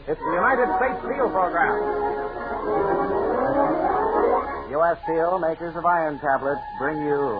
It's the United States Steel Program. U.S. Steel, makers of iron tablets, bring you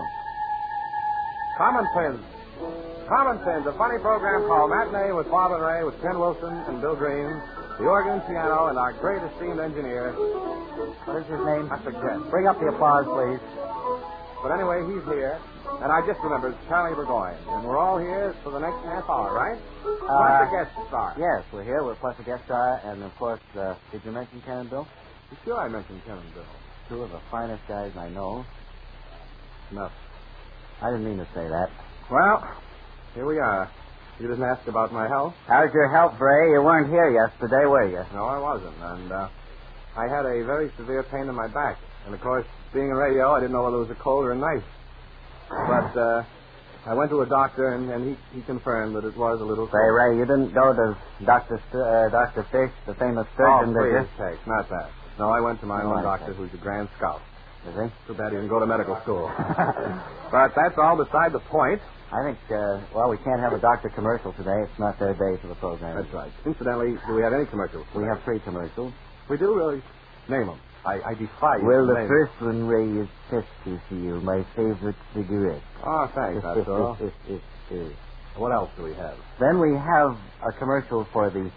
Common Pins. Common Pins, a funny program called Matinee with Bob and Ray, with Ken Wilson and Bill Green, the organ, piano, and our great esteemed engineer. What is his name? I forget. Bring up the applause, please. But anyway, he's here. And I just remembered, it's Charlie Burgoyne. And we're all here for the next half hour, right? Plus the guest star. Yes, we're here. We're plus a guest star. And, of course, did you mention Ken and Bill? Sure, I mentioned Ken and Bill. Two of the finest guys I know. No. I didn't mean to say that. Well, here we are. You didn't ask about my health? How's your health, Bray? You weren't here yesterday, were you? No, I wasn't. And I had a very severe pain in my back. And, of course, being in radio, I didn't know whether it was a cold or a knife. But I went to a doctor, and he confirmed that it was a little... Say, Ray, you didn't go to Dr. Fish, the famous surgeon, did you? Please, not that. No, I went to my own doctor, who's a Grand Scout. Is he? Too bad he didn't go to medical school. But that's all beside the point. I think, we can't have a doctor commercial today. It's not their day for the program. That's right. Incidentally, do we have any commercials? We have 3 commercials. We do, really? Name them. I defy you. Well, the first one, Ray, is Chesterfield, my favorite cigarette. Oh, thanks, that's all. What else do we have? Then we have a commercial for the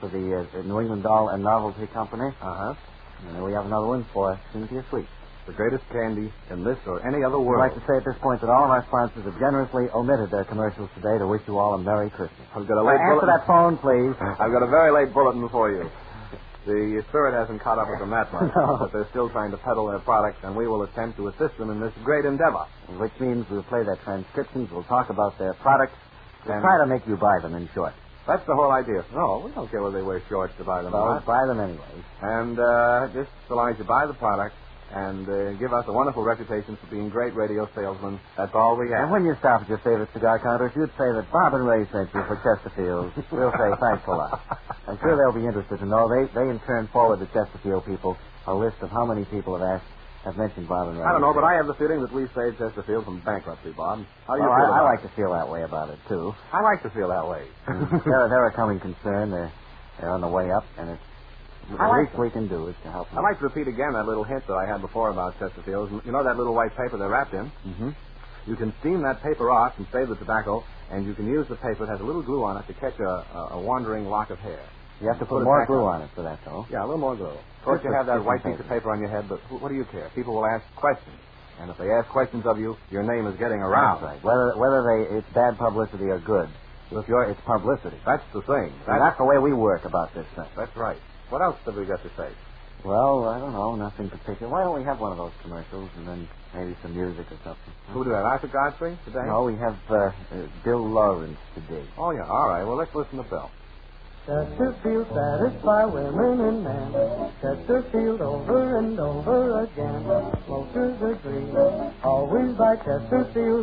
New England Doll and Novelty Company. Uh-huh. And then we have another one for Cynthia Sweet. The greatest candy in this or any other world. I'd like to say at this point that all of our sponsors have generously omitted their commercials today to wish you all a Merry Christmas. I've got a late answer that phone, please. I've got a very late bulletin for you. The Spirit hasn't caught up with them that much, but they're still trying to peddle their products, and we will attempt to assist them in this great endeavor. Which means we'll play their transcriptions, we'll talk about their products, we'll try to make you buy them, in short. That's the whole idea. No, we don't care whether they wear shorts to buy them. Well, buy them anyway. And just so long as you buy the product and give us a wonderful reputation for being great radio salesmen, that's all we have. And when you stop at your favorite cigar counter, if you'd say that Bob and Ray sent you for Chesterfield, we'll say thanks a lot. I'm sure they'll be interested to know. They in turn forward the Chesterfield people a list of how many people have mentioned Bob and Ray. I don't know, but I have the feeling that we've saved Chesterfield from bankruptcy, Bob. How do you feel I like to feel that way about it, too. I like to feel that way. They're a coming concern. They're on the way up, and it's the least we can do is to help them. I'd like to repeat again that little hint that I had before about Chesterfield. You know that little white paper they're wrapped in? Mm-hmm. You can steam that paper off and save the tobacco, and you can use the paper. It has a little glue on it to catch a wandering lock of hair. You have to put more glue on it for that, though. Yeah, a little more glue. Of course, you have that white piece of paper on your head, but what do you care? People will ask questions. And if they ask questions of you, your name is getting around. That's right. Whether it's bad publicity or good, it's publicity. That's the thing. That's the way we work about this thing. That's right. What else have we got to say? Well, I don't know. Nothing particular. Why don't we have one of those commercials and then maybe some music or something? Who do we have? Arthur Godfrey today? No, we have Bill Lawrence today. Oh, yeah. All right. Well, let's listen to Bill. Chesterfield satisfy women and men. Chesterfield over and over again. Smokers agree. Always by Chesterfield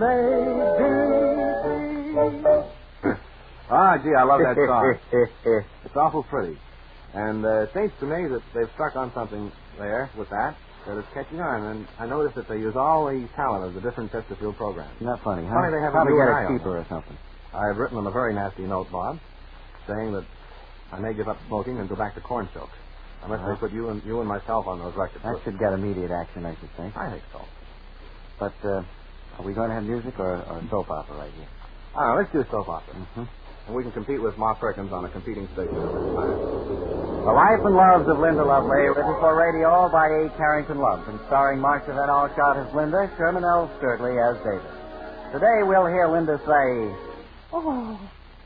A.D.C. Gee, I love that song. It's awful pretty. And it seems to me that they've struck on something there with that it's catching on. And I noticed that they use all the talent of the different Chesterfield programs. Isn't that funny, huh? Funny they have Probably a get a keeper or something. I've written them a very nasty note, Bob, saying that I may give up smoking and go back to corn silk. Unless they put you and myself on those records. That should get immediate action, I should think. I think so. But are we going to have music or soap opera right here? I don't know. Let's do soap opera. Mm-hmm. And we can compete with Ma Perkins on a competing station. The Life and Loves of Linda Lovely, written for radio by A. Carrington Love, and starring Marcia Van Alshot as Linda, Sherman L. Sturtley as David. Today we'll hear Linda say, "Oh."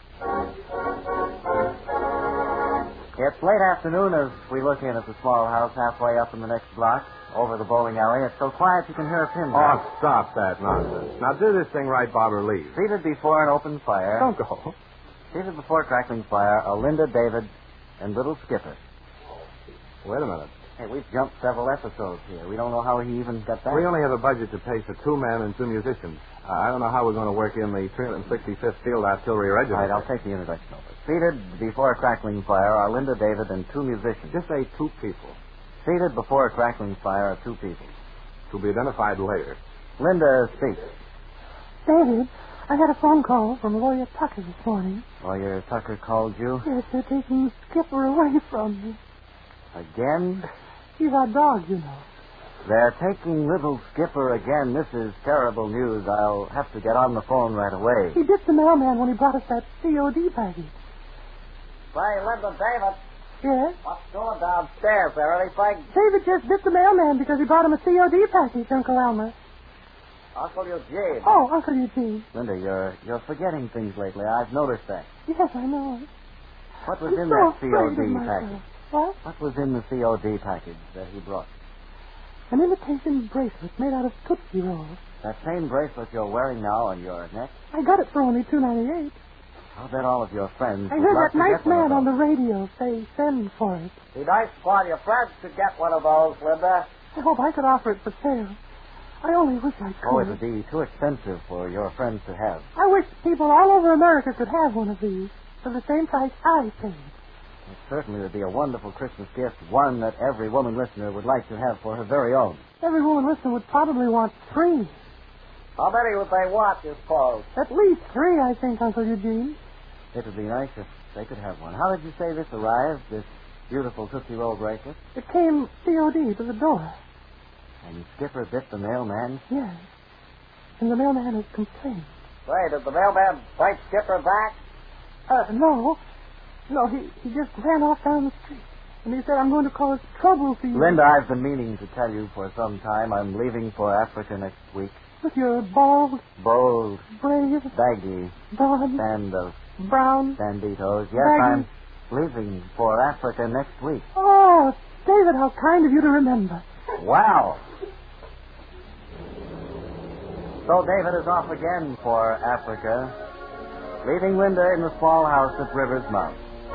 It's late afternoon as we look in at the small house halfway up in the next block, over the bowling alley. It's so quiet you can hear a pin drop. Oh, stop that nonsense. Now do this thing right, Bob, or leave. Seated before an open fire. Don't go. Seated before a crackling fire are Linda, David, and little Skipper. Wait a minute. Hey, we've jumped several episodes here. We don't know how he even got that. We only have a budget to pay for 2 men and 2 musicians. I don't know how we're going to work in the 365th Field Artillery Regiment. All right, I'll take the introduction over. Seated before a crackling fire are Linda, David, and 2 musicians. Just say 2 people. Seated before a crackling fire are 2 people. To be identified later. Linda speaks. David, I had a phone call from Lawyer Tucker this morning. Lawyer Tucker called you? Yes, they're taking Skipper away from me. Again? He's our dog, you know. They're taking little Skipper again. This is terrible news. I'll have to get on the phone right away. He bit the mailman when he brought us that COD package. Say, Linda, David. Yes? What's going downstairs there, anything? David just bit the mailman because he brought him a COD package, Uncle Elmer. Uncle Eugene. Oh, Uncle Eugene. Linda, you're forgetting things lately. I've noticed that. Yes, I know. What was I'm in so that afraid of COD myself. package? What? What was in the COD package that he brought? An imitation bracelet made out of Tootsie Rolls. That same bracelet you're wearing now on your neck? I got it for only $2.98. I'll bet all of your friends I would heard love that to nice get one of man on the those. radio say send for it. Be nice for your friends to get one of those, Linda. I hope I could offer it for sale. I only wish I could. Oh, it would be too expensive for your friends to have. I wish people all over America could have one of these for the same price I paid. It certainly would be a wonderful Christmas gift, one that every woman listener would like to have for her very own. Every woman listener would probably want 3. How many would they want, you suppose? At least 3, I think, Uncle Eugene. It would be nice if they could have one. How did you say this arrived, this beautiful Tootsie Roll bracelet? It came COD to the door. And Skipper bit the mailman? Yes. And the mailman has complained. Say, did the mailman bite Skipper back? No. No, he just ran off down the street. And he said, I'm going to cause trouble for you. Linda, I've been meaning to tell you for some time I'm leaving for Africa next week. With your bald, Bold, brave, baggy, blonde, band of brown... banditos. Yes, Baggy. I'm leaving for Africa next week. Oh, David, how kind of you to remember. Wow. So David is off again for Africa, leaving Linda in the small house at River's Mouth.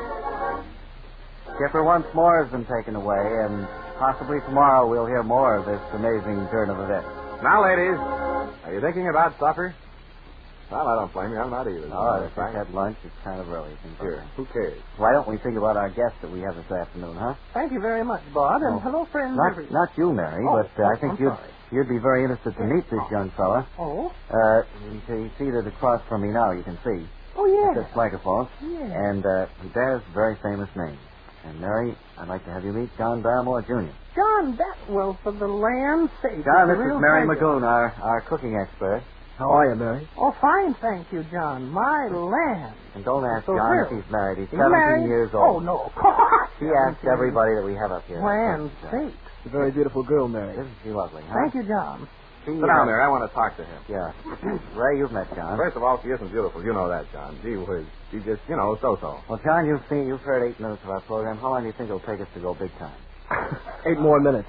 Skipper once more has been taken away, and possibly tomorrow we'll hear more of this amazing turn of events. Now, ladies, are you thinking about supper? Well, I don't blame you. I'm not either. Oh, I just had lunch. It's kind of early. Sure. Who cares? Why don't we think about our guest that we have this afternoon, huh? Thank you very much, Bob. And hello, friends. Not you, Mary, but I think you'd be very interested to meet this young fella. Oh? He's seated across from me now, you can see. Oh, yes. This microphone. Yes. And he bears a very famous name. And, Mary, I'd like to have you meet John Barrymore, Jr. John, well, for the land's sake. John, it's this a real is Mary pleasure. Magoon, our cooking expert. How are you, Mary? Oh, fine, thank you, John. My land. And don't ask So John thrilled. if he's married. He's He's 17 married? years Oh, old. no, of course. He asks everybody that we have up here. Land's sake. She's a very beautiful girl, Mary. Isn't she lovely, huh? Thank you, John. She, Sit down there. I want to talk to him. Yeah. Ray, you've met John. First of all, she isn't beautiful. You know that, John. Gee whiz. She just, so-so. Well, John, you've heard 8 minutes of our program. How long do you think it'll take us to go big time? 8 more minutes.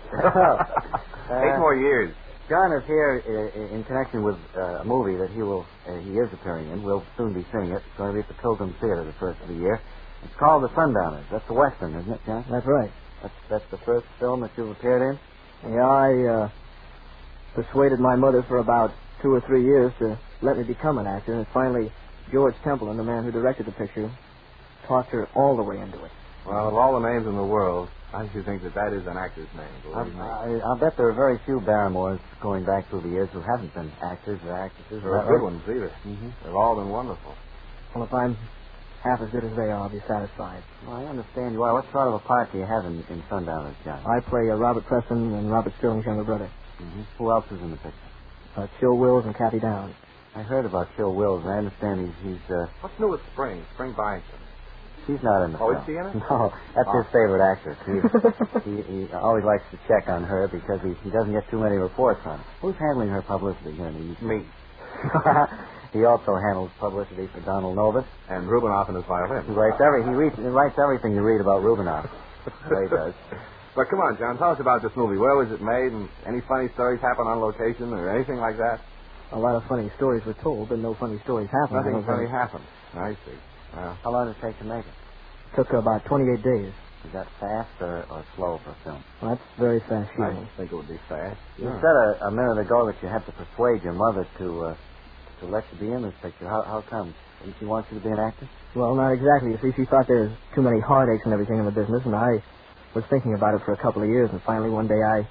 8 more years. John is here in connection with a movie that he is appearing in. We'll soon be seeing it. It's going to be at the Pilgrim Theater the first of the year. It's called The Sundowners. That's the Western, isn't it, John? That's right. That's the first film that you've appeared in? Yeah, I persuaded my mother for about 2 or 3 years to let me become an actor, and finally George Templeton, the man who directed the picture, talked her all the way into it. Well, of all the names in the world, I should think that is an actor's name. Believe me. I'll bet there are very few Barrymores going back through the years who haven't been actors or actresses. There are good ones, either. Mm-hmm. They've all been wonderful. Well, if I'm half as good as they are, I'll be satisfied. Well, I understand you are. What sort of a part do you have in Sundowners, John? I play Robert Preston and Robert Sterling's younger brother. Mm-hmm. Who else is in the picture? Chill Wills and Kathy Downs. I heard about Chill Wills, and I understand he's What's new with Spring Byington? She's not in the Oh, film. is she in it? No, that's his favorite actress. He always likes to check on her because he doesn't get too many reports on her. Who's handling her publicity here? Me. He also handles publicity for Donald Novus. And Rubinoff and his violin. He writes everything you read about Rubinoff. The way he does. But come on, John, tell us about this movie. Where was it made, and any funny stories happen on location or anything like that? A lot of funny stories were told, but no funny stories happened. Nothing funny happened. I see. Well, How long did it take to make it? Took about 28 days. Is that fast or slow for a film? Well, that's very fast I shooting. don't think it would be fast. You said a minute ago that you had to persuade your mother to let you be in this picture. How come? Didn't she want you to be an actor? Well, not exactly. You see, she thought there was too many heartaches and everything in the business, and I was thinking about it for a couple of years, and finally one day I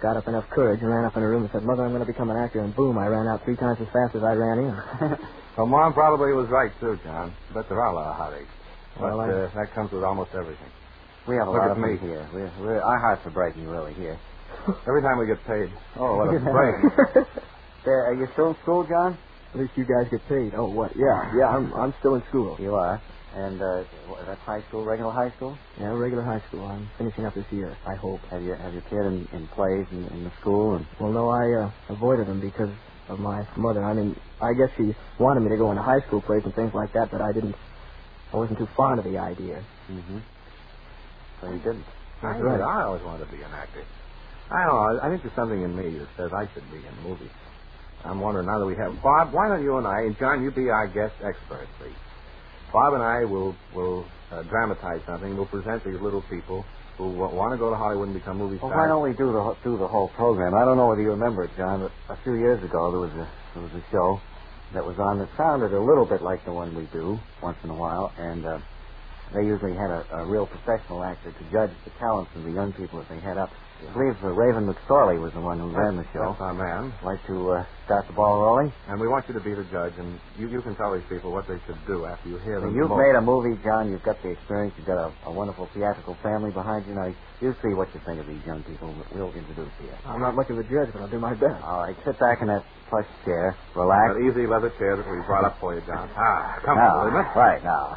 got up enough courage and ran up in her room and said, Mother, I'm going to become an actor. And boom, I ran out 3 times as fast as I ran in. Well, Mom probably was right, too, John. But there are a lot of heartaches. But Well, that comes with almost everything. We have a Look lot at of me. me here. Our hearts are breaking, really, here. Every time we get paid. Oh, what a break. Are you still in school, John? At least you guys get paid. Oh, what? Yeah, I'm still in school. You are. And that's high school, regular high school? Yeah, regular high school. I'm finishing up this year, I hope. Have your kid in plays in the school? And... Well, no, I avoided them because of my mother. I mean, I guess she wanted me to go into high school plays and things like that, but I wasn't too fond of the idea. Mm-hmm. So you didn't? That's right. I always wanted to be an actor. I don't know. I think there's something in me that says I should be in movies. I'm wondering now that we have Bob. Why don't you and I, and John, you be our guest expert, please. Bob and I will dramatize something. We'll present these little people who want to go to Hollywood and become movie stars. Well, why don't we do the whole program? I don't know whether you remember it, John, but a few years ago there was a show that was on that sounded a little bit like the one we do once in a while, and they usually had a real professional actor to judge the talents of the young people that they had up. I believe Raven McSorley was the one who ran the show. That's our man. Like to start the ball rolling? And we want you to be the judge, and you can tell these people what they should do after you hear them. You've made a movie, John. You've got the experience. You've got a wonderful theatrical family behind you. Now, you see what you think of these young people. We'll introduce you. I'm not much of a judge, but I'll do my best. All right, sit back in that plush chair. Relax. That easy leather chair that we brought up for you, John. Comfortable, Now, isn't it? right, now.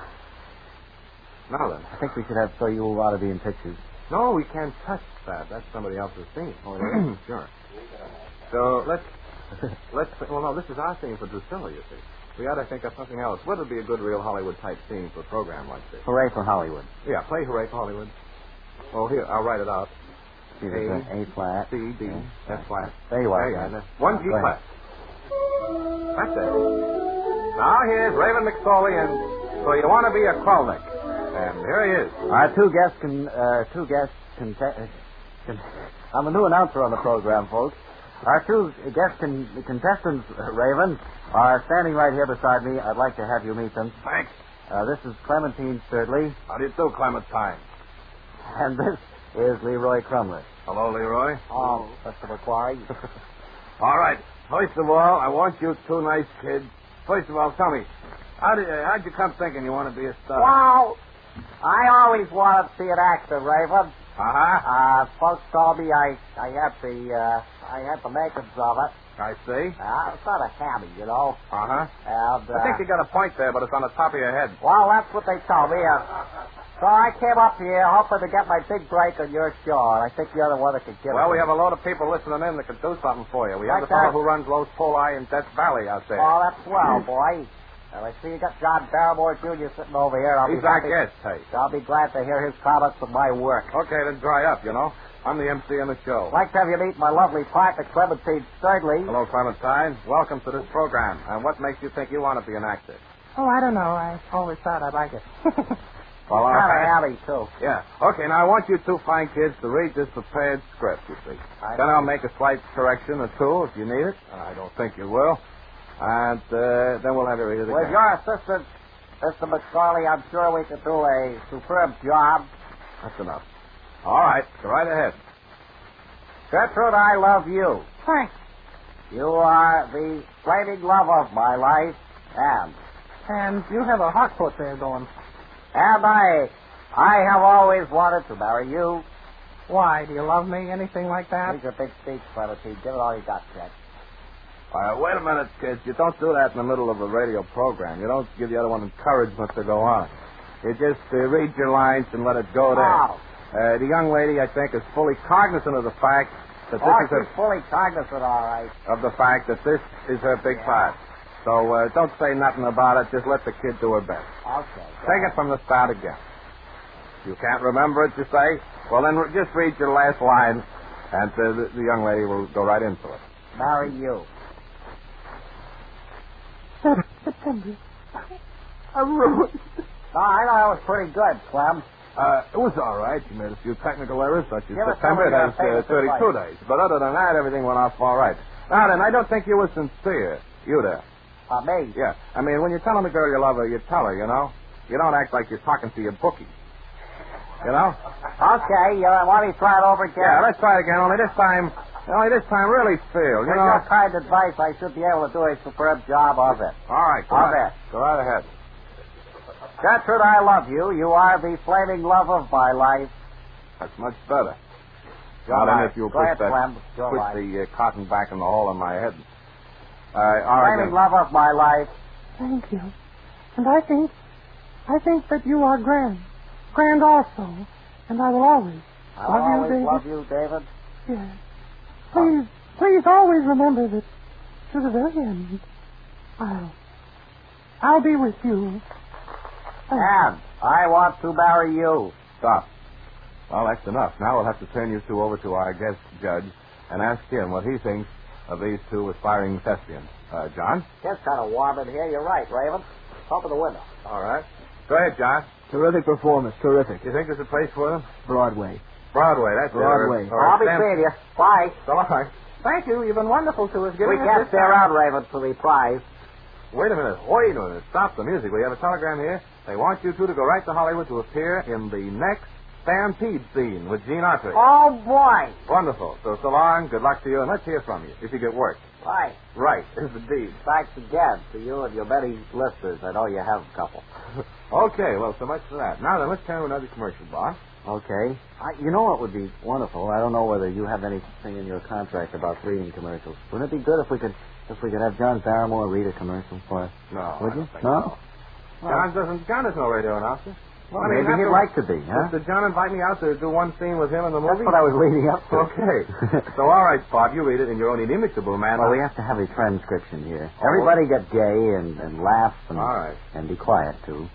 Now then. I think we should have so you ought to be in pictures. No, we can't touch that. That's somebody else's theme. Oh, it is? Sure. So let's. Well, no, this is our theme for Drusilla, you see. We ought to think of something else. What would be a good real Hollywood type theme for a program like this? Hooray for Hollywood. Yeah, play Hooray for Hollywood. Oh, here, I'll write it out. See, there's an A flat. C, D, F flat. There you are. There you are. 1 G flat. That's it. Now here's Raven McSorley, and so you want to be a Krolnick. And here he is. Our I'm a new announcer on the program, folks. Our two guest contestants, Raven, are standing right here beside me. I'd like to have you meet them. Thanks. This is Clementine Sturdley, How do you do, Clementine? and this is Leroy Crumley. Hello, Leroy. Oh, Mr. McQuarrie. All right. First of all, I want you two nice kids. First of all, tell me, how'd you come thinking you want to be a star? Wow! I always wanted to see an actor, Raven. Uh-huh. Folks told me I had the makings of it. I see. It's sort of hammy, you know. Uh-huh. And, I think you got a point there, but it's on the top of your head. well, that's what they told me. So I came up here hoping to get my big break on your show, and I think you're the one that could get it. Well, we have a load of people listening in that can do something for you. We have Like the fellow that? who runs Lowe's Poli in Death Valley out there. Oh, that's swell, boy. Well, I see you got John Barrymore Jr. sitting over here. He's our guest, hey. I'll be glad to hear his comments on my work. Okay, then dry up, you know. I'm the MC on the show. I'd like to have you meet my lovely partner, Clementine Sturdley. Hello, Clementine. Welcome to this program. And what makes you think you want to be an actor? Oh, I don't know. I always thought I'd like it. Well, all Kind of right. hammy, too. Yeah. Okay, now I want you two fine kids to read this prepared script, you see. Then I'll make a slight correction or two if you need it. I don't think you will. And then we'll have you read it again. With your assistant, Mr. McSorley, I'm sure we could do a superb job. That's enough. All right, go right ahead. Gertrude, I love you. Thanks. You are the flaming love of my life, And you have a hot foot there going. and I have always wanted to marry you. Why? Do you love me? Anything like that? Make a big speech, Clementine. Give it all you got, Jack. Wait a minute, kids. You don't do that in the middle of a radio program. You don't give the other one encouragement to go on. You just read your lines and let it go there. Wow. The young lady, I think, is fully cognizant of the fact that Oh, this is she's fully cognizant, all right. of the fact that this is her big part. So don't say nothing about it. Just let the kid do her best. Okay. Take it from the start again. You can't remember it, you say? Well, then just read your last line, and the young lady will go right into it. Marry you. September. I'm ruined. No, I know that was pretty good, Clem. It was all right. You made a few technical errors, such as Give us September. some of your It famous has 32 advice. days. But other than that, everything went off all right. Now then, I don't think you were sincere. You there. Me. Yeah. I mean, when you're telling the girl you love her, you tell her, you know. You don't act like you're talking to your bookie. You know? Okay, want me to try it over again? Yeah, let's try it again, only this time Only this time, really, Phil. With your kind advice, I should be able to do a superb job of it. All right, go Of it. Go right ahead. Gertrude, I love you. You are the flaming love of my life. That's much better. All Now, then, right. if you'll Go push ahead, that, Clem. You're push right. the cotton back in the hole on my head. All right, Flaming love of my life. Thank you. And I think that you are grand. Grand also. And I will always I'll always David. love you, David. Yes. Please always remember that to the very end, I'll be with you. And I want to marry you. Stop. Well, that's enough. Now we'll have to turn you two over to our guest judge and ask him what he thinks of these two aspiring thespians. John? It's kind of warm in here. You're right, Raven. Open the window. All right. Go ahead, John. Terrific performance. Terrific. You think there's a place for them? Broadway. Broadway, that's Broadway. it. I'll be seeing you. Bye. So long. Thank you. You've been wonderful to us. We can't stay around, Raven, for the prize. Wait a minute. Stop the music. We have a telegram here. They want you two to go right to Hollywood to appear in the next Stampede scene with Gene Autry. Oh, boy. Wonderful. So long. Good luck to you, and let's hear from you if you get work. Bye. Right. Is indeed. Thanks again to you and your many listeners. I know you have a couple. Okay. Well, so much for that. Now then, let's turn to another commercial, boss. Okay. You know what would be wonderful? I don't know whether you have anything in your contract about reading commercials. Wouldn't it be good if we could have John Barrymore read a commercial for us? No. Would I you? don't think No? so. John is no radio announcer. Well, I mean, maybe he'd like to be, huh? Did John invite me out to do one scene with him in the movie? That's what I was leading up to. Okay. So, all right, Bob, you read it in your own inimitable manner. Well, we have to have a transcription here. Everybody get gay and laugh and, all right. And be quiet, too.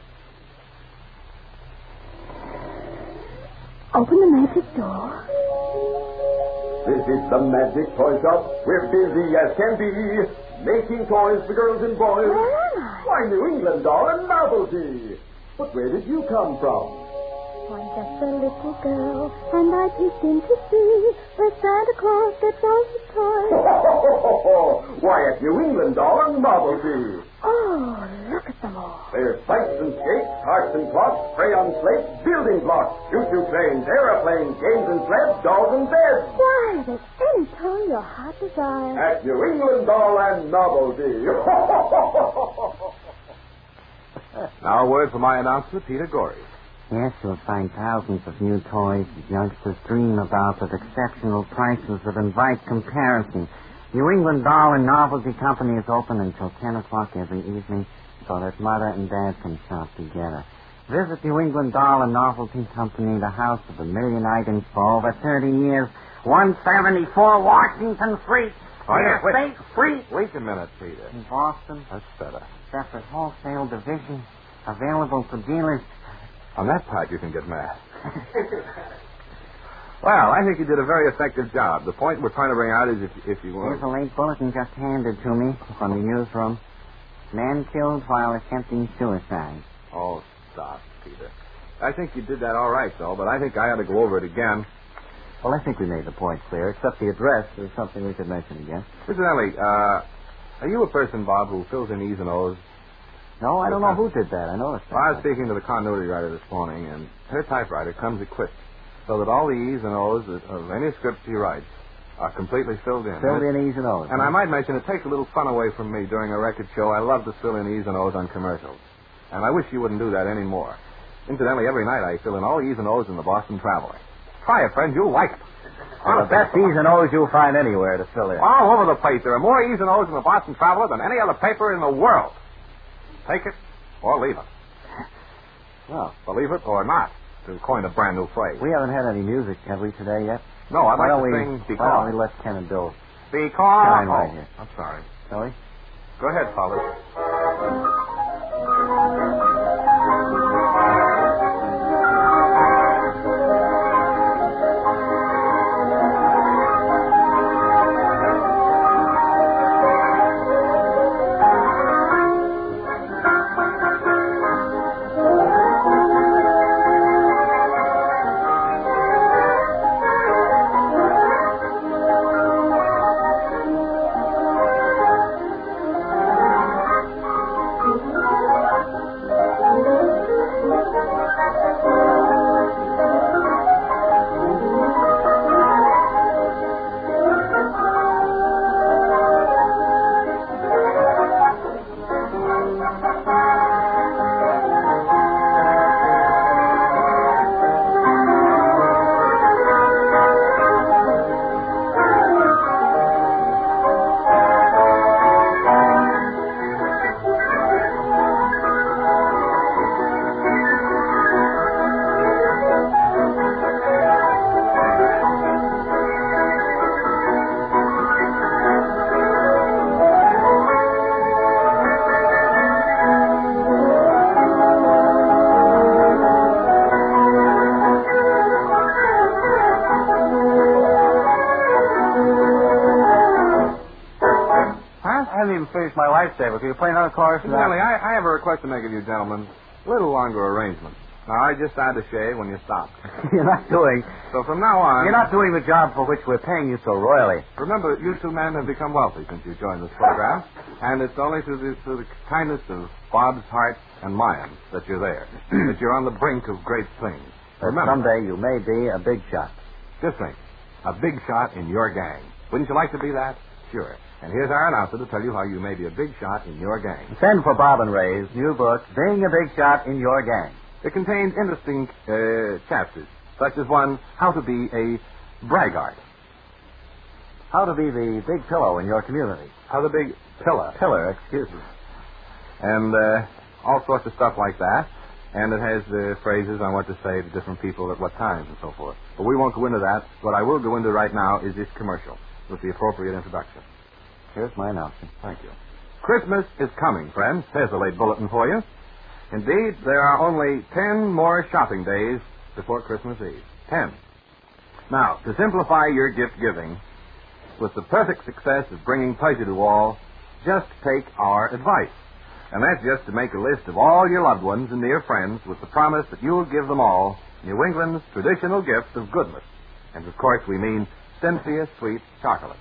Open the magic door. This is the Magic Toy Shop. We're busy as can be, making toys for girls and boys. Where am I? Why, New England doll and novelty. But where did you come from? I'm just a little girl, and I peeked in to see where Santa Claus gets all his toys. Why, at New England doll and novelty. Oh, look at them all. There's bikes and skates, hearts and clocks, crayon slates, building blocks, choo-choo trains, aeroplanes, games and sleds, dolls and beds. Why, there's any toy your heart desires. At New England doll and novelty. Now a word from my announcer, Peter Gorey. Yes, you'll find thousands of new toys that youngsters dream about at exceptional prices that invite comparison. New England Doll and Novelty Company is open until 10 o'clock every evening so that Mother and Dad can shop together. Visit New England Doll and Novelty Company, the house of a million items for over 30 years. 174 Washington Street. Oh, yeah, State Street. Wait a minute, Peter. In Boston. That's better. Separate wholesale division. Available to dealers. On that part, you can get mad. Well, I think you did a very effective job. The point we're trying to bring out is if you Here's want... a late bulletin just handed to me from the newsroom. Man killed while attempting suicide. Oh, stop, Peter. I think you did that all right, though, but I think I ought to go over it again. Well, I think we made the point clear, except the address is something we could mention again. Incidentally, are you a person, Bob, who fills in E's and O's? No, I don't know who did that. I noticed that. Well, I was speaking to the continuity writer this morning, and her typewriter comes equipped so that all the E's and O's of any script she writes are completely filled in. Filled in E's and O's. And I might mention, it takes a little fun away from me during a record show. I love to fill in E's and O's on commercials. And I wish you wouldn't do that anymore. Incidentally, every night I fill in all E's and O's in the Boston Traveler. Try it, friend. You'll like it. Well, the best E's and O's you'll find anywhere to fill in. All over the place. There are more E's and O's in the Boston Traveler than any other paper in the world. Take it or leave it. Well, believe it or not, to coin a brand new phrase. We haven't had any music, have we, today yet? No, I'd Why like don't to we, sing Because. Why don't we let Ken and Bill Because. shine right here? I'm sorry. Shall we? Go ahead, fellas. I haven't even finished my lifesaver. Can you play another chorus? Stanley, I have a request to make of you gentlemen. A little longer arrangement. Now, I just had to shave when you stopped. You're not doing... So from now on... You're not doing the job for which we're paying you so royally. Remember, you two men have become wealthy since you joined this program, and it's only through the kindness of Bob's heart and mine that you're there, that you're on the brink of great things. But Remember, someday you may be a big shot. just think, a big shot in your gang. Wouldn't you like to be that? Sure. And here's our announcer to tell you how you may be a big shot in your gang. Send for Bob and Ray's new book, Being a Big Shot in Your Gang. It contains interesting chapters, such as one, How to Be a Braggart. How to be the big pillow in your community. How to Be Pillar. Pillar, excuse me. And all sorts of stuff like that. And it has phrases on what to say to different people at what times and so forth. But we won't go into that. What I will go into right now is this commercial with the appropriate introduction. Here's my announcement. Thank you. Christmas is coming, friends. Here's a late bulletin for you. Indeed, there are only 10 more shopping days before Christmas Eve. 10. Now, to simplify your gift giving, with the perfect success of bringing pleasure to all, just take our advice. And that's just to make a list of all your loved ones and near friends with the promise that you'll give them all New England's traditional gift of goodness. And, of course, we mean Cynthia Sweet Chocolate.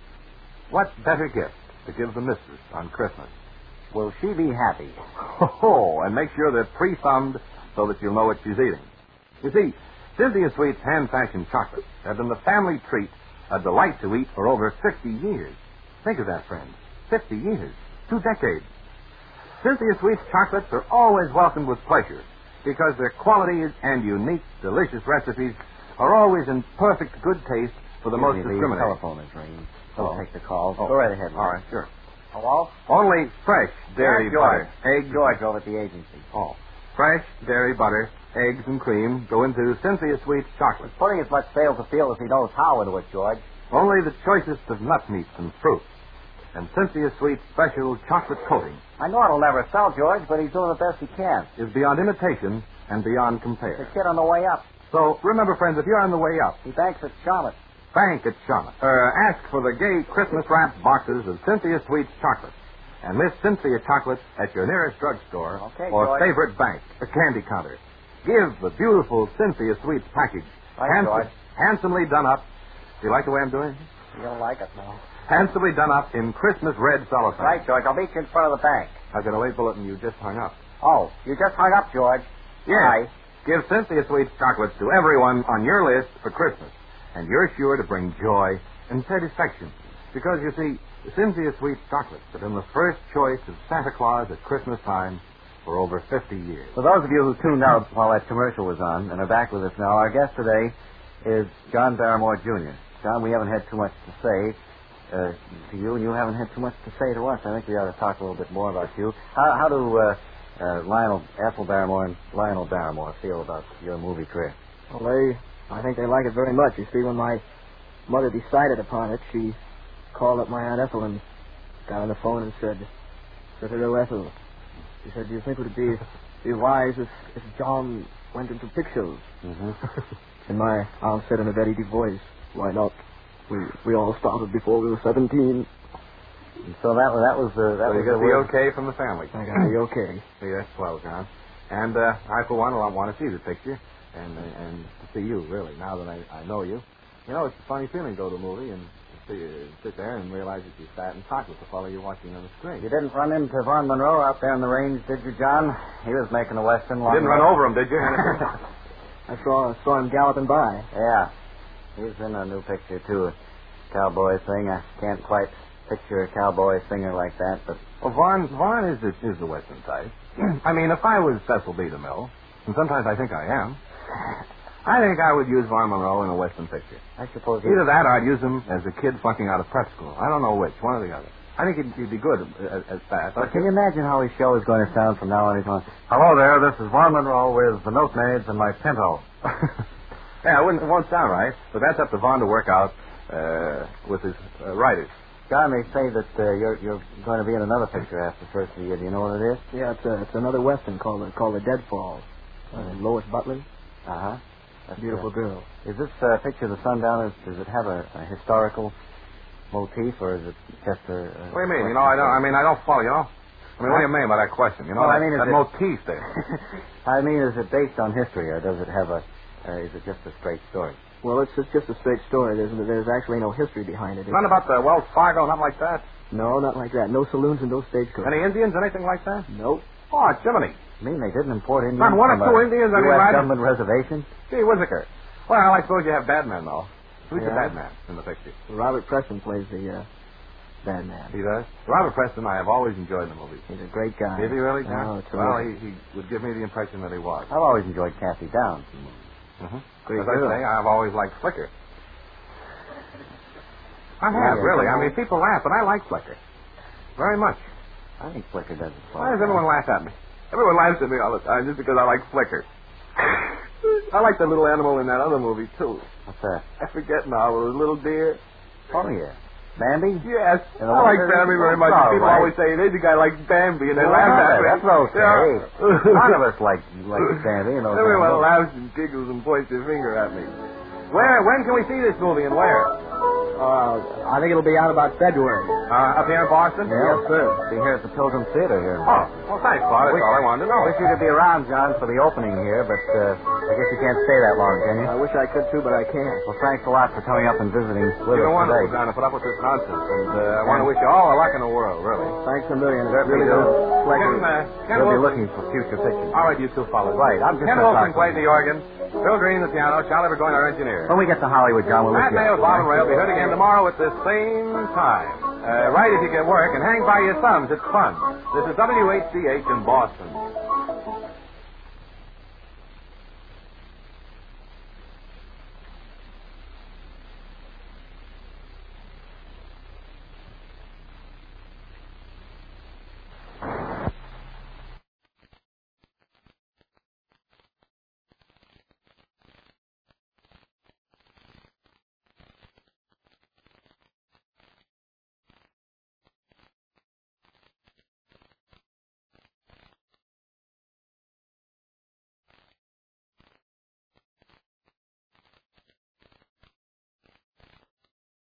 What better gift to give the missus on Christmas? Will she be happy? Oh, and make sure they're pre-thumbed so that you'll know what she's eating. You see, Cynthia Sweet's hand-fashioned chocolates have been the family treat, a delight to eat for over 50 years. Think of that, friends. 50 years. 2 decades. Cynthia Sweet's chocolates are always welcomed with pleasure because their qualities and unique, delicious recipes are always in perfect good taste for the most discriminating. The telephone is ringing. I'll take the call. Oh. Go right ahead. All right, sure. Hello? Only fresh dairy George. butter, eggs. George over at the agency. Oh. Fresh dairy butter, eggs, and cream go into Cynthia Sweet's chocolate. Putting as much sales appeal as he knows how into it, George. Only the choicest of nut meats and fruits. And Cynthia Sweet's special chocolate coating I know it'll never sell, George, but he's doing the best he can. is beyond imitation and beyond The compare. kid on the way up. So remember, friends, if you're on the way up, He banks at Charlotte. bank at Charlotte. Ask for the gay Christmas wrapped boxes of Cynthia Sweet's chocolate. And Miss Cynthia chocolate at your nearest drugstore Okay, or George. favorite bank, a candy counter. Give the beautiful Cynthia Sweet's package. Right, George. Handsomely done up. Do you like the way I'm doing it? You don't like it, no. Handsomely done up in Christmas red cellophane. Right, George. I'll meet you in front of the bank. I've got a late bulletin you just hung up. Oh, you just hung up, George. Yes. Hi. Give Cynthia Sweet's chocolates to everyone on your list for Christmas. And you're sure to bring joy and satisfaction. Because, you see, Cynthia Sweet's chocolates have been the first choice of Santa Claus at Christmas time for over 50 years. For those of you who tuned out while that commercial was on and are back with us now, our guest today is John Barrymore, Jr. John, we haven't had too much to say to you, and you haven't had too much to say to us. I think we ought to talk a little bit more about you. How do Ethel Barrymore and Lionel Barrymore feel about your movie career? Well, I think they like it very much. You see, when my mother decided upon it, she called up my Aunt Ethel and got on the phone and said, "Hello, Ethel." She said, "Do you think it would be wise if John went into pictures?" Mm-hmm. And my aunt said in a very deep voice, "Why not? We all started before we were 17. And so that was So you got the okay from the family. I got the okay. See, that's swell, John. And I, for one, want to see the picture and to see you, really, now that I know you. You know, it's a funny feeling to go to a movie and sit there and realize that you sat and talked with the fellow you're watching on the screen. You didn't run into Vaughn Monroe out there in the range, did you, John? He was making a western. You didn't run over him, did you? I saw him galloping by. Yeah. He's in a new picture, too, a cowboy thing. I can't quite picture a cowboy singer like that, but... Well, Vaughn is the western type. I mean, if I was Cecil B. DeMille, and sometimes I think I am, I think I would use Vaughn Monroe in a western picture. I suppose Either that or I'd use him as a kid flunking out of prep school. I don't know which, one or the other. I think he'd be good at that. But can you imagine how his show is going to sound from now on? He's going, "Hello there, this is Vaughn Monroe with the Milkmaids and my Pinto." Yeah, it won't sound right, but that's up to Vaughn to work out with his writers. John, they say that you're going to be in another picture after the first of the year. Do you know what it is? Yeah, it's another western called The Deadfall. Lois Butler. Uh-huh. A beautiful girl. Is this picture of the Sundowners, does it have a historical motif, or is it just a... What do you mean? I don't follow, I mean, what do you mean by that question? Well, I mean, that is motif there. I mean, is it based on history, or does it have is it just a straight story? Well, it's just a straight story. There's actually no history behind it. None about the Wells Fargo, nothing like that? No, not like that. No saloons and no stagecoaches. Any Indians, anything like that? Nope. Oh, Jiminy. I mean, they didn't import Indians Not one or from two a Indians, I mean, U.S. right? government reservation? Gee, Whittaker. Well, I suppose you have bad men, though. Who's the bad man in the picture? Robert Preston plays the bad man. He does? Robert Preston, I have always enjoyed the movie. He's a great guy. Is he really, John? Oh, Well, he would give me the impression that he was. I've always enjoyed Kathy Downs. As I say, I've always liked Flicker. I have, Yeah, really. yeah. I mean, people laugh, but I like Flicker. Very much. I think Flicker does it for Why does everyone laugh at me? Everyone laughs at me all the time just because I like Flicker. I like the little animal in that other movie, too. What's that? I forget now. The little deer. Oh, yeah. Bambi? Yes. And I like Bambi very much. all People right. always say, there's a guy like Bambi, and they Well, laugh at me. that's okay. Yeah. None of us like Bambi. You know, Everyone laughs and giggles and points their finger at me. When can we see this movie and where? I think it'll be out about February. Up here in Boston? Yes, sir. Be here at the Pilgrim Theater here. Oh, well, thanks, Claude. That's all I wanted to know. Wish you could be around, John, for the opening here, but I guess you can't stay that long, can you? I wish I could, too, but I can't. Well, thanks a lot for coming up and visiting with You've been us wonderful, today. John, to put up with this nonsense. And I want to wish you all the luck in the world, really. Thanks a million. It Certainly really do. does pleasure. Ken We'll be Wilson. looking for future pictures. All right, you two fellas. Right, I'm just Ken gonna Wilson talk played the organ. Bill Green, the piano. Charlie Burgoyne, our engineer. When we get to Hollywood, John, we'll look Matt Mayo, Bob and Ray will be heard again tomorrow at the same time. Write if you get work and hang by your thumbs. It's fun. This is WHCH in Boston.